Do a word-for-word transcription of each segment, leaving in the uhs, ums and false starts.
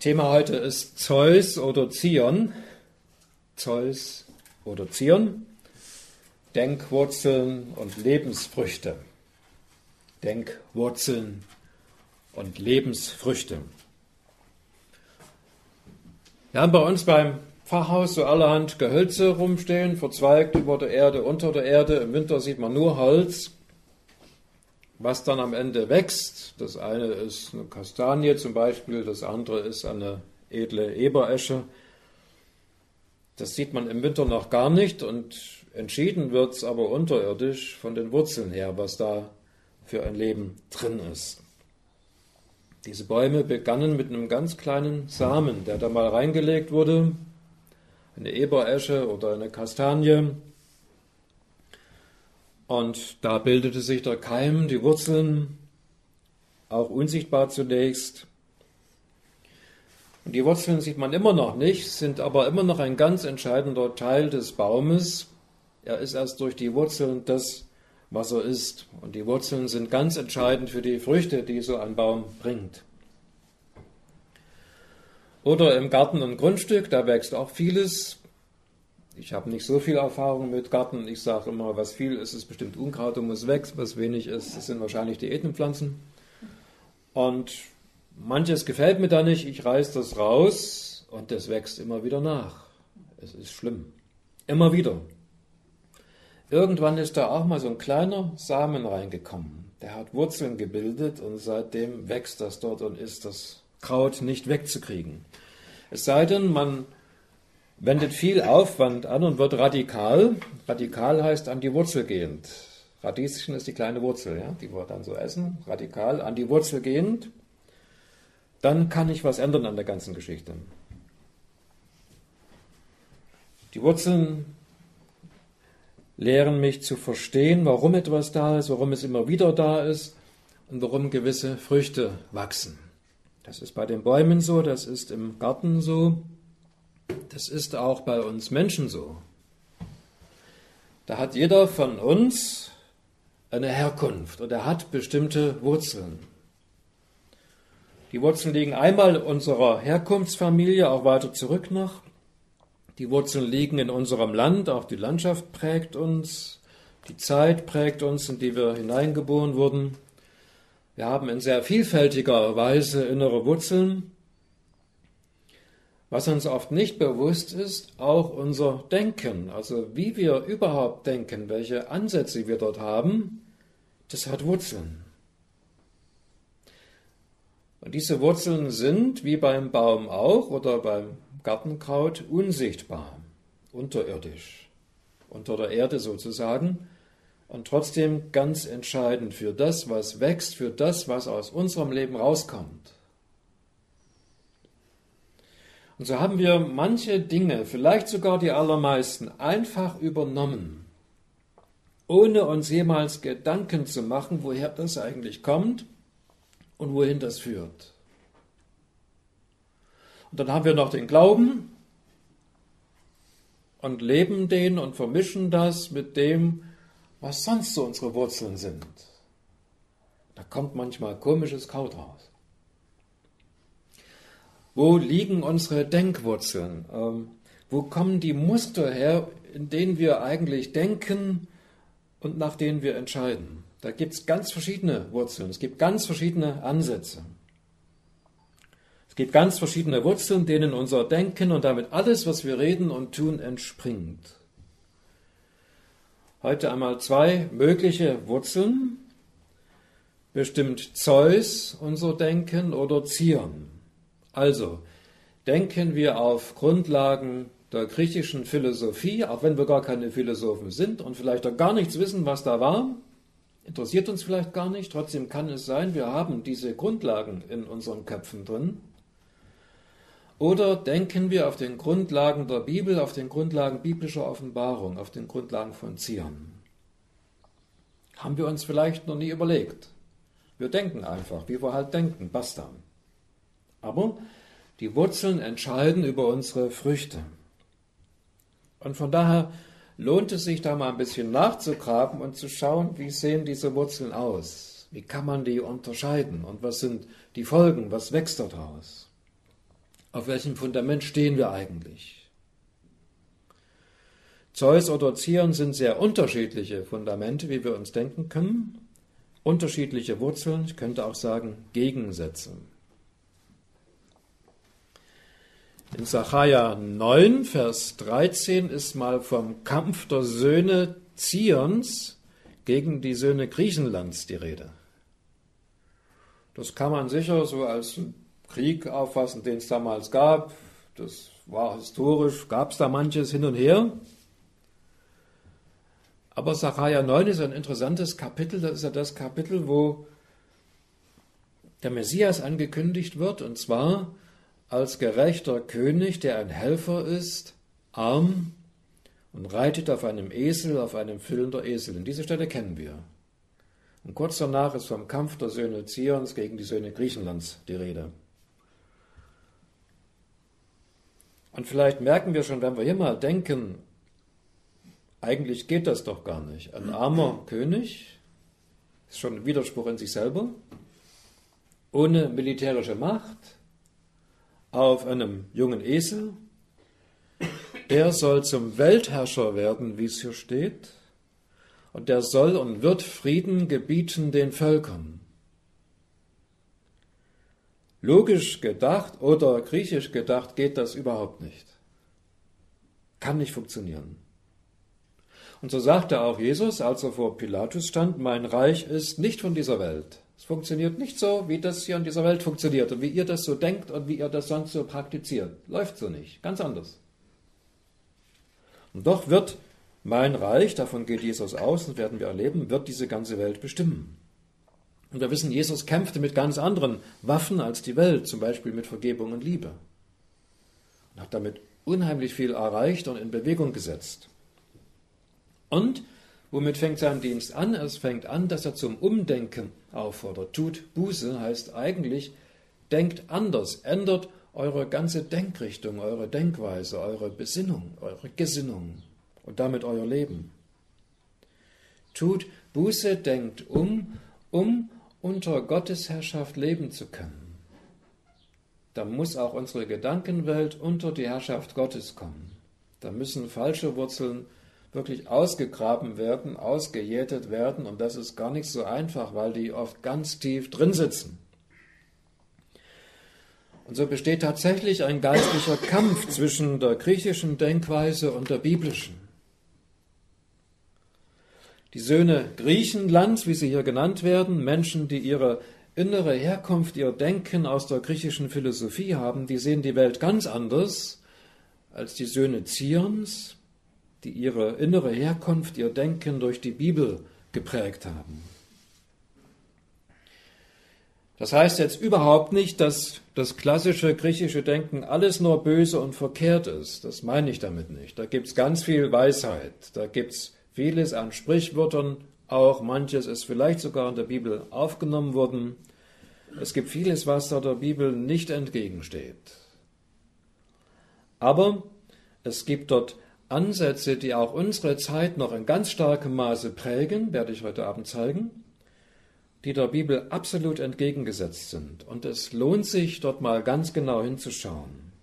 Thema heute ist Zeus oder Zion. Zeus oder Zion. Denkwurzeln und Lebensfrüchte. Denkwurzeln und Lebensfrüchte. Wir haben bei uns beim Pfarrhaus so allerhand Gehölze rumstehen, verzweigt über der Erde, unter der Erde. Im Winter sieht man nur Holz. Was dann am Ende wächst, das eine ist eine Kastanie zum Beispiel, das andere ist eine edle Eberesche. Das sieht man im Winter noch gar nicht und entschieden wird es aber unterirdisch von den Wurzeln her, was da für ein Leben drin ist. Diese Bäume begannen mit einem ganz kleinen Samen, der da mal reingelegt wurde, eine Eberesche oder eine Kastanie. Und da bildete sich der Keim, die Wurzeln, auch unsichtbar zunächst. Und die Wurzeln sieht man immer noch nicht, sind aber immer noch ein ganz entscheidender Teil des Baumes. Er ist erst durch die Wurzeln das, was er ist. Und die Wurzeln sind ganz entscheidend für die Früchte, die so ein Baum bringt. Oder im Garten und Grundstück, da wächst auch vieles. Ich habe nicht so viel Erfahrung mit Garten. Ich sage immer, was viel ist, ist bestimmt Unkraut und muss weg. Was wenig ist, das sind wahrscheinlich Diätenpflanzen. Und manches gefällt mir da nicht. Ich reiße das raus und das wächst immer wieder nach. Es ist schlimm. Immer wieder. Irgendwann ist da auch mal so ein kleiner Samen reingekommen. Der hat Wurzeln gebildet und seitdem wächst das dort und ist das Kraut nicht wegzukriegen. Es sei denn, man wendet viel Aufwand an und wird radikal. Radikal heißt an die Wurzel gehend. Radieschen ist die kleine Wurzel, ja, die wir dann so essen. Radikal, an die Wurzel gehend. Dann kann ich was ändern an der ganzen Geschichte. Die Wurzeln lehren mich zu verstehen, warum etwas da ist, warum es immer wieder da ist und warum gewisse Früchte wachsen. Das ist bei den Bäumen so, das ist im Garten so. Das ist auch bei uns Menschen so. Da hat jeder von uns eine Herkunft und er hat bestimmte Wurzeln. Die Wurzeln liegen einmal in unserer Herkunftsfamilie, auch weiter zurück noch. Die Wurzeln liegen in unserem Land, auch die Landschaft prägt uns, die Zeit prägt uns, in die wir hineingeboren wurden. Wir haben in sehr vielfältiger Weise innere Wurzeln. Was uns oft nicht bewusst ist, auch unser Denken, also wie wir überhaupt denken, welche Ansätze wir dort haben, das hat Wurzeln. Und diese Wurzeln sind, wie beim Baum auch oder beim Gartenkraut, unsichtbar, unterirdisch, unter der Erde sozusagen, und trotzdem ganz entscheidend für das, was wächst, für das, was aus unserem Leben rauskommt. Und so haben wir manche Dinge, vielleicht sogar die allermeisten, einfach übernommen, ohne uns jemals Gedanken zu machen, woher das eigentlich kommt und wohin das führt. Und dann haben wir noch den Glauben und leben den und vermischen das mit dem, was sonst so unsere Wurzeln sind. Da kommt manchmal komisches Kraut raus. Wo liegen unsere Denkwurzeln? Ähm, wo kommen die Muster her, in denen wir eigentlich denken und nach denen wir entscheiden? Da gibt es ganz verschiedene Wurzeln, es gibt ganz verschiedene Ansätze. Es gibt ganz verschiedene Wurzeln, denen unser Denken und damit alles, was wir reden und tun, entspringt. Heute einmal zwei mögliche Wurzeln. Bestimmt Zeus unser Denken oder Zion. Also, denken wir auf Grundlagen der griechischen Philosophie, auch wenn wir gar keine Philosophen sind und vielleicht auch gar nichts wissen, was da war, interessiert uns vielleicht gar nicht, trotzdem kann es sein, wir haben diese Grundlagen in unseren Köpfen drin. Oder denken wir auf den Grundlagen der Bibel, auf den Grundlagen biblischer Offenbarung, auf den Grundlagen von Zion. Haben wir uns vielleicht noch nie überlegt. Wir denken einfach, wie wir halt denken, basta. Aber die Wurzeln entscheiden über unsere Früchte. Und von daher lohnt es sich da mal ein bisschen nachzugraben und zu schauen, wie sehen diese Wurzeln aus? Wie kann man die unterscheiden? Und was sind die Folgen? Was wächst daraus? Auf welchem Fundament stehen wir eigentlich? Zeus oder Zion sind sehr unterschiedliche Fundamente, wie wir uns denken können. Unterschiedliche Wurzeln, ich könnte auch sagen Gegensätze. In Sacharja neun, Vers dreizehn ist mal vom Kampf der Söhne Zions gegen die Söhne Griechenlands die Rede. Das kann man sicher so als Krieg auffassen, den es damals gab. Das war historisch, gab es da manches hin und her. Aber Sacharja neun ist ein interessantes Kapitel. Das ist ja das Kapitel, wo der Messias angekündigt wird, und zwar als gerechter König, der ein Helfer ist, arm und reitet auf einem Esel, auf einem Füllen der Esel. In diese Stelle kennen wir. Und kurz danach ist vom Kampf der Söhne Zions gegen die Söhne Griechenlands die Rede. Und vielleicht merken wir schon, wenn wir hier mal denken, eigentlich geht das doch gar nicht. Ein armer König, ist schon ein Widerspruch in sich selber, ohne militärische Macht, auf einem jungen Esel, der soll zum Weltherrscher werden, wie es hier steht, und der soll und wird Frieden gebieten den Völkern. Logisch gedacht oder griechisch gedacht geht das überhaupt nicht. Kann nicht funktionieren. Und so sagte auch Jesus, als er vor Pilatus stand, mein Reich ist nicht von dieser Welt. Es funktioniert nicht so, wie das hier in dieser Welt funktioniert und wie ihr das so denkt und wie ihr das sonst so praktiziert. Läuft so nicht, ganz anders. Und doch wird mein Reich, davon geht Jesus aus, und werden wir erleben, wird diese ganze Welt bestimmen. Und wir wissen, Jesus kämpfte mit ganz anderen Waffen als die Welt, zum Beispiel mit Vergebung und Liebe. Und hat damit unheimlich viel erreicht und in Bewegung gesetzt. Und womit fängt sein Dienst an? Es fängt an, dass er zum Umdenken auffordert. Tut Buße heißt eigentlich, denkt anders, ändert eure ganze Denkrichtung, eure Denkweise, eure Besinnung, eure Gesinnung und damit euer Leben. Tut Buße, denkt um, um unter Gottes Herrschaft leben zu können. Da muss auch unsere Gedankenwelt unter die Herrschaft Gottes kommen. Da müssen falsche Wurzeln wirklich ausgegraben werden, ausgejätet werden, und das ist gar nicht so einfach, weil die oft ganz tief drin sitzen. Und so besteht tatsächlich ein geistlicher Kampf zwischen der griechischen Denkweise und der biblischen. Die Söhne Griechenlands, wie sie hier genannt werden, Menschen, die ihre innere Herkunft, ihr Denken aus der griechischen Philosophie haben, die sehen die Welt ganz anders als die Söhne Zions, die ihre innere Herkunft, ihr Denken durch die Bibel geprägt haben. Das heißt jetzt überhaupt nicht, dass das klassische griechische Denken alles nur böse und verkehrt ist. Das meine ich damit nicht. Da gibt es ganz viel Weisheit. Da gibt es vieles an Sprichwörtern, auch manches ist vielleicht sogar in der Bibel aufgenommen worden. Es gibt vieles, was da der Bibel nicht entgegensteht. Aber es gibt dort Ansätze, die auch unsere Zeit noch in ganz starkem Maße prägen, werde ich heute Abend zeigen, die der Bibel absolut entgegengesetzt sind. Und es lohnt sich, dort mal ganz genau hinzuschauen.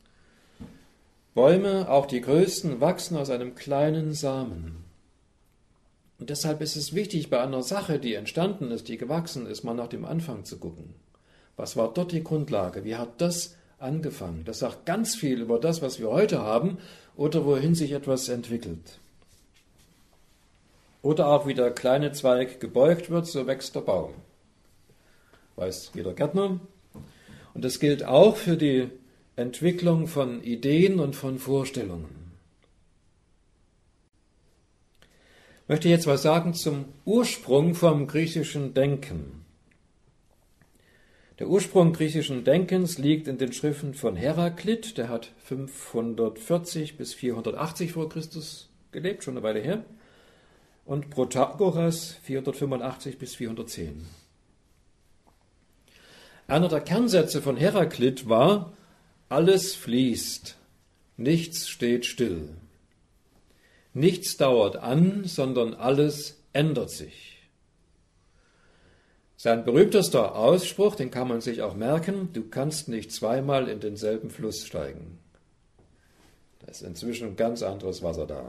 Bäume, auch die größten, wachsen aus einem kleinen Samen. Und deshalb ist es wichtig, bei einer Sache, die entstanden ist, die gewachsen ist, mal nach dem Anfang zu gucken. Was war dort die Grundlage? Wie hat das angefangen? Das sagt ganz viel über das, was wir heute haben oder wohin sich etwas entwickelt. Oder auch wie der kleine Zweig gebeugt wird, so wächst der Baum. Weiß jeder Gärtner. Und das gilt auch für die Entwicklung von Ideen und von Vorstellungen. Ich möchte jetzt was sagen zum Ursprung vom griechischen Denken. Der Ursprung griechischen Denkens liegt in den Schriften von Heraklit, der hat fünfhundertvierzig bis vierhundertachtzig vor Christus gelebt, schon eine Weile her, und Protagoras vierhundertfünfundachtzig bis vierhundertzehn. Einer der Kernsätze von Heraklit war, alles fließt, nichts steht still. Nichts dauert an, sondern alles ändert sich. Sein berühmtester Ausspruch, den kann man sich auch merken: Du kannst nicht zweimal in denselben Fluss steigen. Da ist inzwischen ganz anderes Wasser da.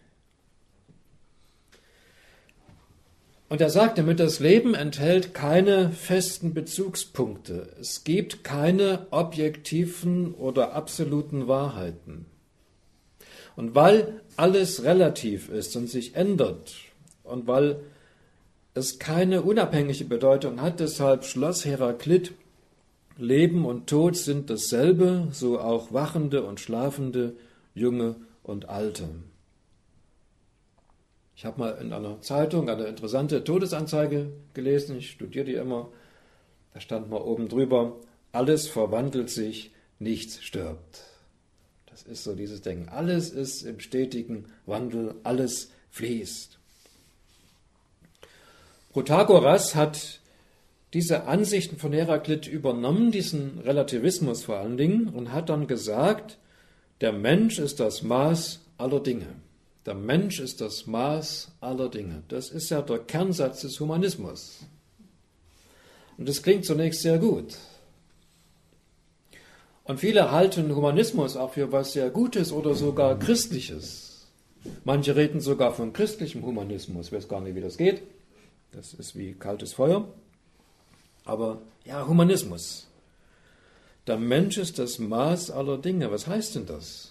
Und er sagt damit, das Leben enthält keine festen Bezugspunkte. Es gibt keine objektiven oder absoluten Wahrheiten. Und weil alles relativ ist und sich ändert und weil es keine unabhängige Bedeutung hat, deshalb schloss Heraklit: Leben und Tod sind dasselbe, so auch Wachende und Schlafende, Junge und Alte. Ich habe mal in einer Zeitung eine interessante Todesanzeige gelesen, ich studiere die immer, da stand mal oben drüber: Alles verwandelt sich, nichts stirbt. Das ist so dieses Denken. Alles ist im stetigen Wandel, alles fließt. Protagoras hat diese Ansichten von Heraklit übernommen, diesen Relativismus vor allen Dingen, und hat dann gesagt, der Mensch ist das Maß aller Dinge. Der Mensch ist das Maß aller Dinge. Das ist ja der Kernsatz des Humanismus. Und das klingt zunächst sehr gut. Und viele halten Humanismus auch für was sehr Gutes oder sogar Christliches. Manche reden sogar von christlichem Humanismus. Ich weiß gar nicht, wie das geht. Das ist wie kaltes Feuer. Aber ja, Humanismus. Der Mensch ist das Maß aller Dinge. Was heißt denn das?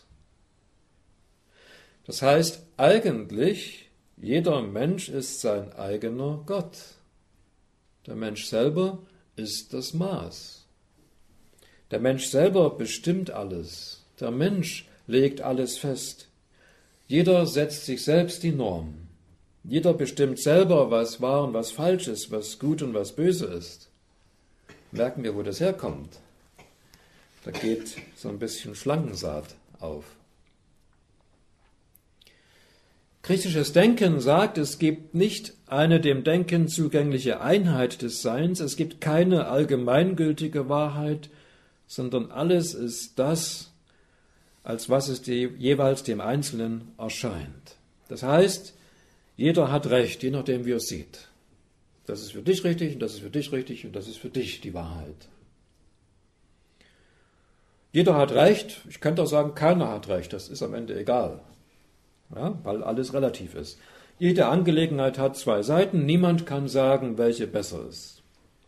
Das heißt eigentlich, jeder Mensch ist sein eigener Gott. Der Mensch selber ist das Maß. Der Mensch selber bestimmt alles. Der Mensch legt alles fest. Jeder setzt sich selbst die Norm. Jeder bestimmt selber, was wahr und was falsch ist, was gut und was böse ist. Merken wir, wo das herkommt. Da geht so ein bisschen Schlangensaat auf. Griechisches Denken sagt, es gibt nicht eine dem Denken zugängliche Einheit des Seins, es gibt keine allgemeingültige Wahrheit, sondern alles ist das, als was es die, jeweils dem Einzelnen erscheint. Das heißt, jeder hat Recht, je nachdem, wie er es sieht. Das ist für dich richtig und das ist für dich richtig und das ist für dich die Wahrheit. Jeder hat Recht, ich könnte auch sagen, keiner hat Recht, das ist am Ende egal. Ja, weil alles relativ ist. Jede Angelegenheit hat zwei Seiten, niemand kann sagen, welche besser ist.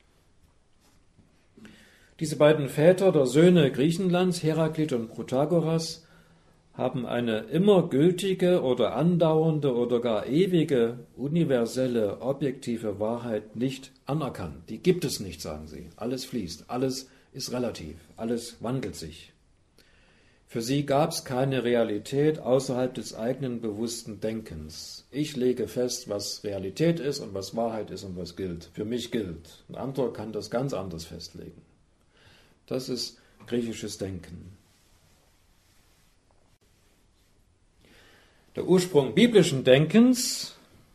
Diese beiden Väter der Söhne Griechenlands, Heraklit und Protagoras, haben eine immer gültige oder andauernde oder gar ewige, universelle, objektive Wahrheit nicht anerkannt. Die gibt es nicht, sagen sie. Alles fließt, alles ist relativ, alles wandelt sich. Für sie gab es keine Realität außerhalb des eigenen bewussten Denkens. Ich lege fest, was Realität ist und was Wahrheit ist und was gilt. Für mich gilt. Ein anderer kann das ganz anders festlegen. Das ist griechisches Denken. Der Ursprung biblischen Denkens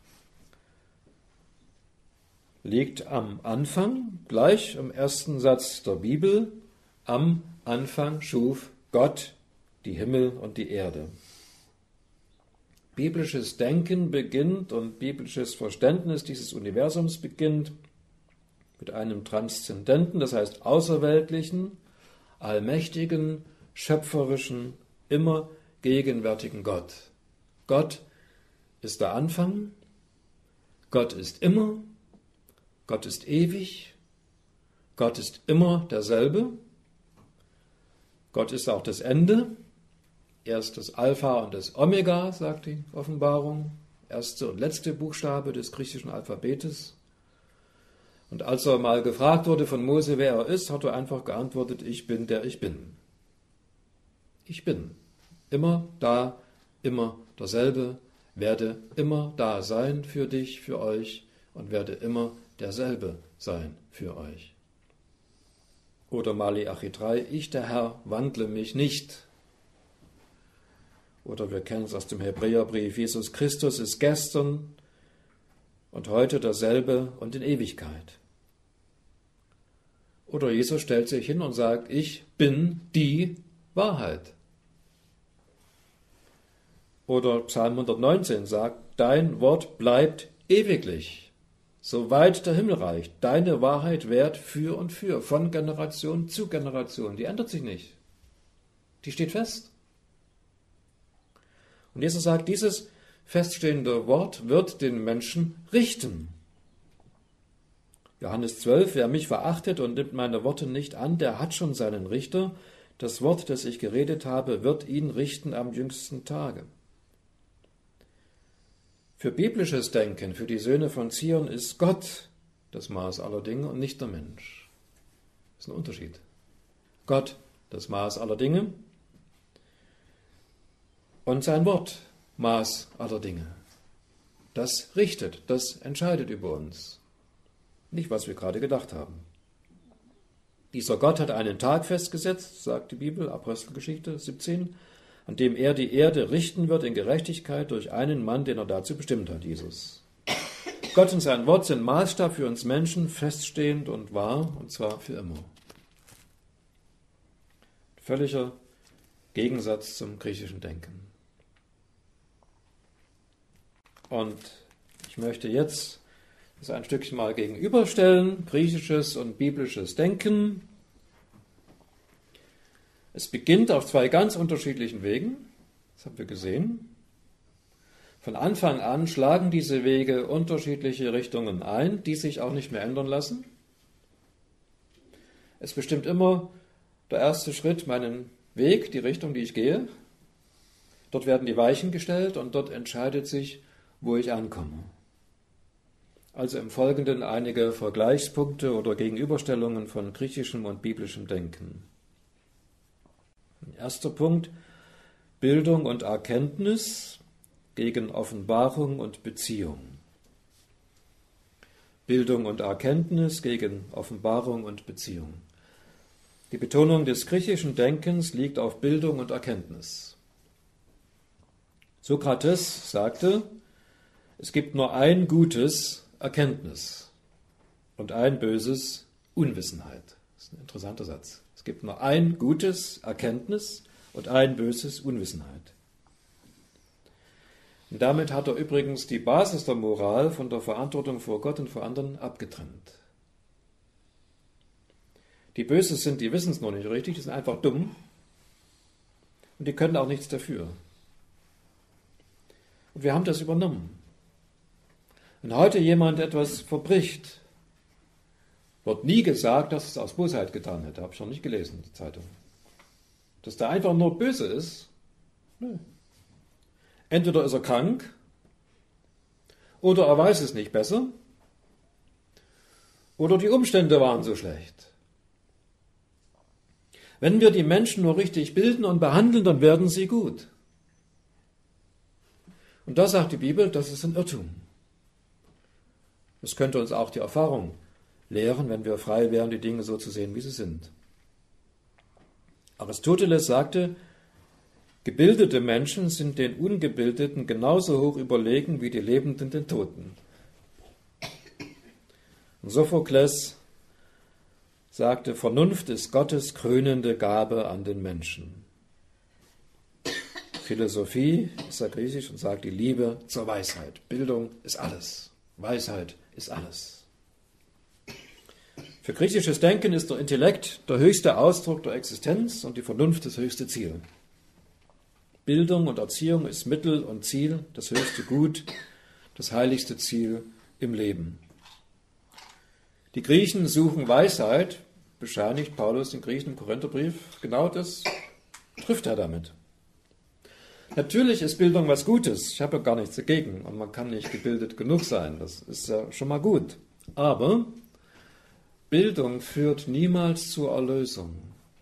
liegt am Anfang, gleich im ersten Satz der Bibel. Am Anfang schuf Gott die Himmel und die Erde. Biblisches Denken beginnt und biblisches Verständnis dieses Universums beginnt mit einem transzendenten, das heißt außerweltlichen, allmächtigen, schöpferischen, immer gegenwärtigen Gott. Gott ist der Anfang, Gott ist immer, Gott ist ewig, Gott ist immer derselbe, Gott ist auch das Ende. Er ist das Alpha und das Omega, sagt die Offenbarung, erste und letzte Buchstabe des griechischen Alphabetes. Und als er mal gefragt wurde von Mose, wer er ist, hat er einfach geantwortet, ich bin der ich bin. Ich bin. Immer da, immer derselbe, werde immer da sein für dich, für euch und werde immer derselbe sein für euch. Oder Malachi drei, ich der Herr wandle mich nicht. Oder wir kennen es aus dem Hebräerbrief, Jesus Christus ist gestern und heute derselbe und in Ewigkeit. Oder Jesus stellt sich hin und sagt, ich bin die Wahrheit. Oder Psalm hundertneunzehn sagt, dein Wort bleibt ewiglich. soweit der Himmel reicht. Deine Wahrheit währt für und für, von Generation zu Generation. Die ändert sich nicht. Die steht fest. Und Jesus sagt, dieses feststehende Wort wird den Menschen richten. Johannes zwölf, wer mich verachtet und nimmt meine Worte nicht an, der hat schon seinen Richter. Das Wort, das ich geredet habe, wird ihn richten am jüngsten Tage. Für biblisches Denken, für die Söhne von Zion, ist Gott das Maß aller Dinge und nicht der Mensch. Das ist ein Unterschied. Gott das Maß aller Dinge und sein Wort Maß aller Dinge. Das richtet, das entscheidet über uns. Nicht, was wir gerade gedacht haben. Dieser Gott hat einen Tag festgesetzt, sagt die Bibel, Apostelgeschichte siebzehn, an dem er die Erde richten wird in Gerechtigkeit durch einen Mann, den er dazu bestimmt hat, Jesus. Gott und sein Wort sind Maßstab für uns Menschen, feststehend und wahr, und zwar für immer. Völliger Gegensatz zum griechischen Denken. Und ich möchte jetzt das ein Stückchen mal gegenüberstellen, griechisches und biblisches Denken. Es beginnt auf zwei ganz unterschiedlichen Wegen, das haben wir gesehen. Von Anfang an schlagen diese Wege unterschiedliche Richtungen ein, die sich auch nicht mehr ändern lassen. Es bestimmt immer der erste Schritt meinen Weg, die Richtung, die ich gehe. Dort werden die Weichen gestellt und dort entscheidet sich, wo ich ankomme. Also im Folgenden einige Vergleichspunkte oder Gegenüberstellungen von griechischem und biblischem Denken. Erster Punkt, Bildung und Erkenntnis gegen Offenbarung und Beziehung. Bildung und Erkenntnis gegen Offenbarung und Beziehung. Die Betonung des griechischen Denkens liegt auf Bildung und Erkenntnis. Sokrates sagte, es gibt nur ein gutes Erkenntnis und ein böses Unwissenheit. Das ist ein interessanter Satz. Es gibt nur ein gutes Erkenntnis und ein böses Unwissenheit. Und damit hat er übrigens die Basis der Moral von der Verantwortung vor Gott und vor anderen abgetrennt. Die Bösen sind, die wissen es noch nicht richtig, die sind einfach dumm und die können auch nichts dafür. Und wir haben das übernommen. Wenn heute jemand etwas verbricht, wird nie gesagt, dass es aus Bosheit getan hätte. Habe ich noch nicht gelesen in der Zeitung. Dass der einfach nur böse ist. Nö. Entweder ist er krank oder er weiß es nicht besser oder die Umstände waren so schlecht. Wenn wir die Menschen nur richtig bilden und behandeln, dann werden sie gut. Und da sagt die Bibel, das ist ein Irrtum. Das könnte uns auch die Erfahrung lehren, wenn wir frei wären, die Dinge so zu sehen, wie sie sind. Aristoteles sagte, gebildete Menschen sind den Ungebildeten genauso hoch überlegen wie die Lebenden den Toten. Und Sophokles sagte, Vernunft ist Gottes krönende Gabe an den Menschen. Philosophie ist ja griechisch und sagt die Liebe zur Weisheit. Bildung ist alles. Weisheit ist alles. Für griechisches Denken ist der Intellekt der höchste Ausdruck der Existenz und die Vernunft das höchste Ziel. Bildung und Erziehung ist Mittel und Ziel, das höchste Gut, das heiligste Ziel im Leben. Die Griechen suchen Weisheit, bescheinigt Paulus den Griechen im Korintherbrief. Genau das trifft er damit. Natürlich ist Bildung was Gutes, ich habe ja gar nichts dagegen und man kann nicht gebildet genug sein, das ist ja schon mal gut. Aber Bildung führt niemals zur Erlösung.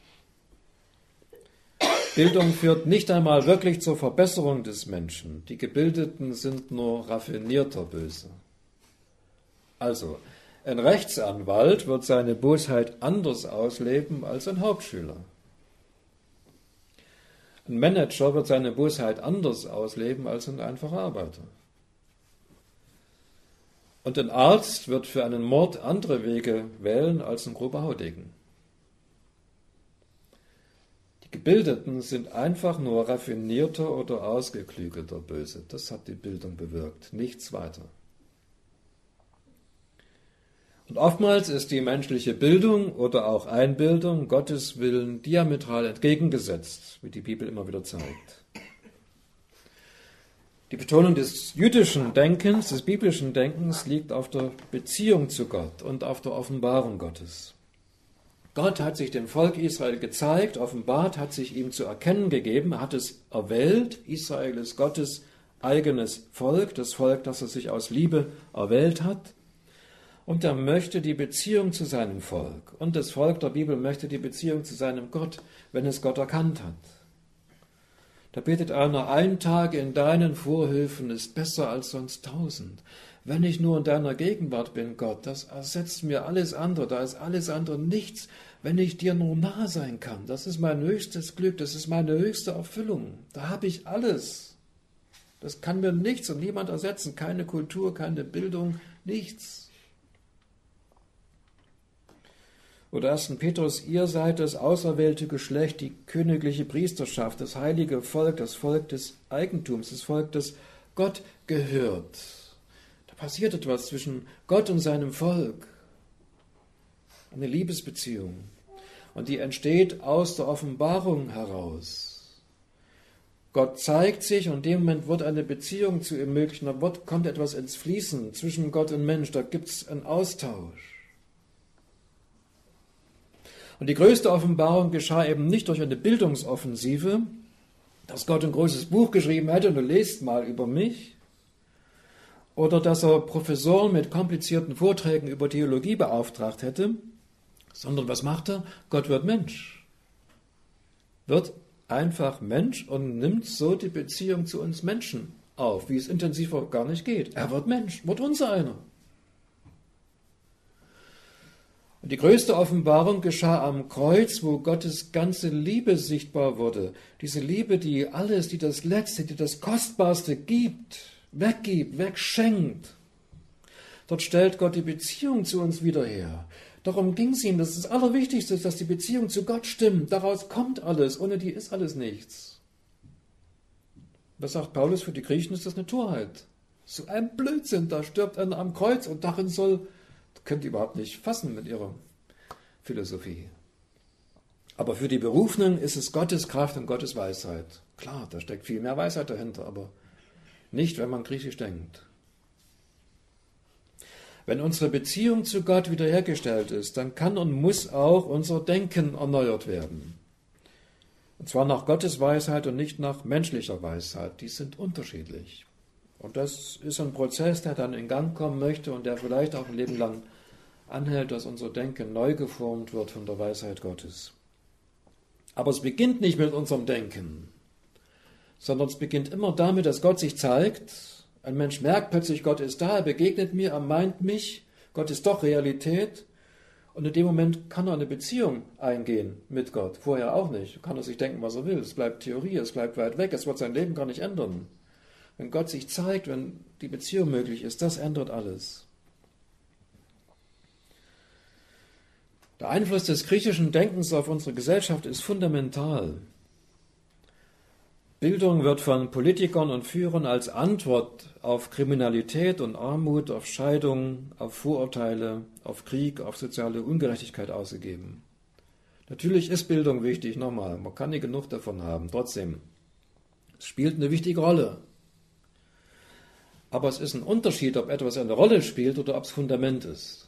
Bildung führt nicht einmal wirklich zur Verbesserung des Menschen. Die Gebildeten sind nur raffinierter Böse. Also, ein Rechtsanwalt wird seine Bosheit anders ausleben als ein Hauptschüler. Ein Manager wird seine Bosheit anders ausleben als ein einfacher Arbeiter. Und ein Arzt wird für einen Mord andere Wege wählen als ein grober Haudegen. Die Gebildeten sind einfach nur raffinierter oder ausgeklügelter Böse. Das hat die Bildung bewirkt, nichts weiter. Und oftmals ist die menschliche Bildung oder auch Einbildung Gottes Willen diametral entgegengesetzt, wie die Bibel immer wieder zeigt. Die Betonung des jüdischen Denkens, des biblischen Denkens liegt auf der Beziehung zu Gott und auf der Offenbarung Gottes. Gott hat sich dem Volk Israel gezeigt, offenbart, hat sich ihm zu erkennen gegeben, er hat es erwählt. Israel ist Gottes eigenes Volk, das Volk, das er sich aus Liebe erwählt hat. Und er möchte die Beziehung zu seinem Volk. Und das Volk der Bibel möchte die Beziehung zu seinem Gott, wenn es Gott erkannt hat. Da betet einer, ein Tag in deinen Vorhöfen ist besser als sonst tausend. Wenn ich nur in deiner Gegenwart bin, Gott, das ersetzt mir alles andere, da ist alles andere nichts, wenn ich dir nur nah sein kann. Das ist mein höchstes Glück, das ist meine höchste Erfüllung. Da habe ich alles. Das kann mir nichts und niemand ersetzen, keine Kultur, keine Bildung, nichts. Oder ersten Petrus, ihr seid das auserwählte Geschlecht, die königliche Priesterschaft, das heilige Volk, das Volk des Eigentums, das Volk, das Gott gehört. Da passiert etwas zwischen Gott und seinem Volk. Eine Liebesbeziehung. Und die entsteht aus der Offenbarung heraus. Gott zeigt sich und in dem Moment wird eine Beziehung zu ihm möglich. Da wird, kommt etwas ins Fließen zwischen Gott und Mensch. Da gibt es einen Austausch. Und die größte Offenbarung geschah eben nicht durch eine Bildungsoffensive, dass Gott ein großes Buch geschrieben hätte und du lest mal über mich, oder dass er Professoren mit komplizierten Vorträgen über Theologie beauftragt hätte, sondern was macht er? Gott wird Mensch. Wird einfach Mensch und nimmt so die Beziehung zu uns Menschen auf, wie es intensiver gar nicht geht. Er wird Mensch, wird unser einer. Und die größte Offenbarung geschah am Kreuz, wo Gottes ganze Liebe sichtbar wurde. Diese Liebe, die alles, die das Letzte, die das Kostbarste gibt, weggibt, wegschenkt. Dort stellt Gott die Beziehung zu uns wieder her. Darum ging es ihm, das ist das Allerwichtigste, dass die Beziehung zu Gott stimmt. Daraus kommt alles, ohne die ist alles nichts. Was sagt Paulus, für die Griechen ist das eine Torheit. So ein Blödsinn, da stirbt einer am Kreuz und darin soll... Das könnt ihr überhaupt nicht fassen mit ihrer Philosophie. Aber für die Berufenen ist es Gottes Kraft und Gottes Weisheit. Klar, da steckt viel mehr Weisheit dahinter, aber nicht, wenn man griechisch denkt. Wenn unsere Beziehung zu Gott wiederhergestellt ist, dann kann und muss auch unser Denken erneuert werden. Und zwar nach Gottes Weisheit und nicht nach menschlicher Weisheit. Die sind unterschiedlich. Und das ist ein Prozess, der dann in Gang kommen möchte und der vielleicht auch ein Leben lang anhält, dass unser Denken neu geformt wird von der Weisheit Gottes. Aber es beginnt nicht mit unserem Denken, sondern es beginnt immer damit, dass Gott sich zeigt. Ein Mensch merkt plötzlich, Gott ist da, er begegnet mir, er meint mich, Gott ist doch Realität. Und in dem Moment kann er eine Beziehung eingehen mit Gott, vorher auch nicht. Kann er sich denken, was er will. Es bleibt Theorie, es bleibt weit weg, es wird sein Leben gar nicht ändern. Wenn Gott sich zeigt, wenn die Beziehung möglich ist, das ändert alles. Der Einfluss des griechischen Denkens auf unsere Gesellschaft ist fundamental. Bildung wird von Politikern und Führern als Antwort auf Kriminalität und Armut, auf Scheidung, auf Vorurteile, auf Krieg, auf soziale Ungerechtigkeit ausgegeben. Natürlich ist Bildung wichtig, nochmal, man kann nicht genug davon haben, trotzdem. Es spielt eine wichtige Rolle. Aber es ist ein Unterschied, ob etwas eine Rolle spielt oder ob es Fundament ist.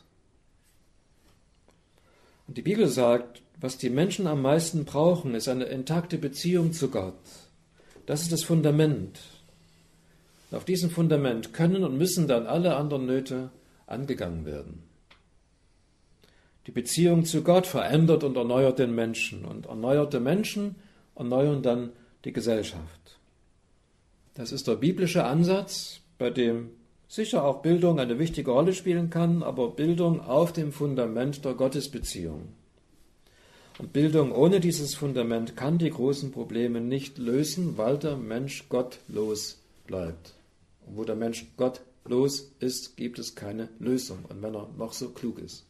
Und die Bibel sagt, was die Menschen am meisten brauchen, ist eine intakte Beziehung zu Gott. Das ist das Fundament. Und auf diesem Fundament können und müssen dann alle anderen Nöte angegangen werden. Die Beziehung zu Gott verändert und erneuert den Menschen. Und erneuerte Menschen erneuern dann die Gesellschaft. Das ist der biblische Ansatz, bei dem sicher auch Bildung eine wichtige Rolle spielen kann, aber Bildung auf dem Fundament der Gottesbeziehung. Und Bildung ohne dieses Fundament kann die großen Probleme nicht lösen, weil der Mensch gottlos bleibt. Und wo der Mensch gottlos ist, gibt es keine Lösung, und wenn er noch so klug ist.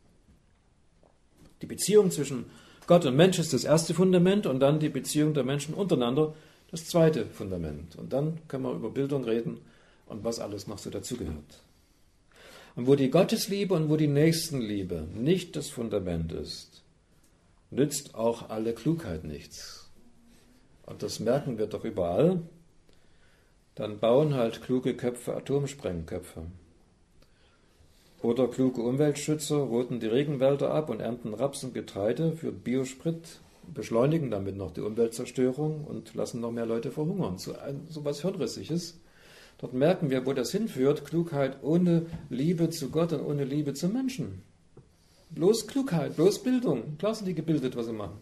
Die Beziehung zwischen Gott und Mensch ist das erste Fundament und dann die Beziehung der Menschen untereinander das zweite Fundament. Und dann können wir über Bildung reden und was alles noch so dazugehört. Und wo die Gottesliebe und wo die Nächstenliebe nicht das Fundament ist, nützt auch alle Klugheit nichts. Und das merken wir doch überall. Dann bauen halt kluge Köpfe Atomsprengköpfe. Oder kluge Umweltschützer roten die Regenwälder ab und ernten Raps und Getreide für Biosprit, beschleunigen damit noch die Umweltzerstörung und lassen noch mehr Leute verhungern. So, so was Hirnrissiges. Dort merken wir, wo das hinführt, Klugheit ohne Liebe zu Gott und ohne Liebe zu Menschen. Bloß Klugheit, bloß Bildung. Klar sind die gebildet, was sie machen.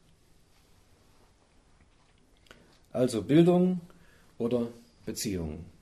Also Bildung oder Beziehung.